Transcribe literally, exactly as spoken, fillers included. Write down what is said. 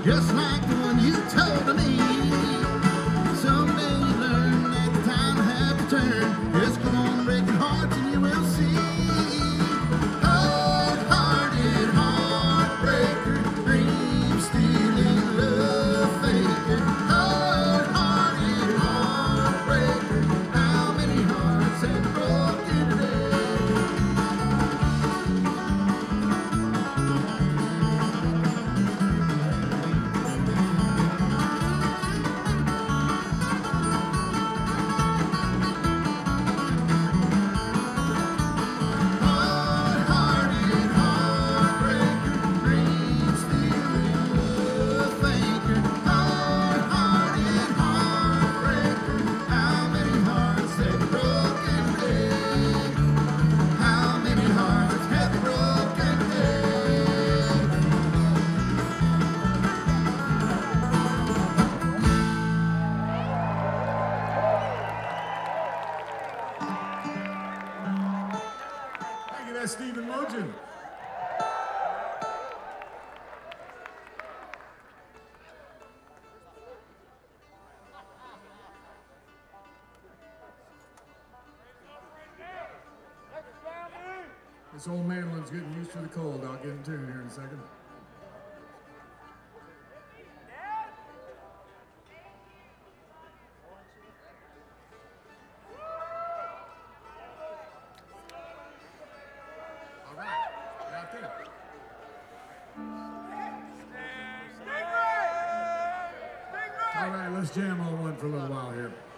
just like the one you told to me. Someday you learn that the time will have to turn. Just go on breaking hearts and you will see. Hard-hearted heartbreaker, dream-stealing love faker. Hard-hearted heartbreaker, how many hearts have broken today? That's Stephen Mogen. This old manlin's getting used to the cold. I'll get in tune here in a second. All right, let's jam on one for a little while here.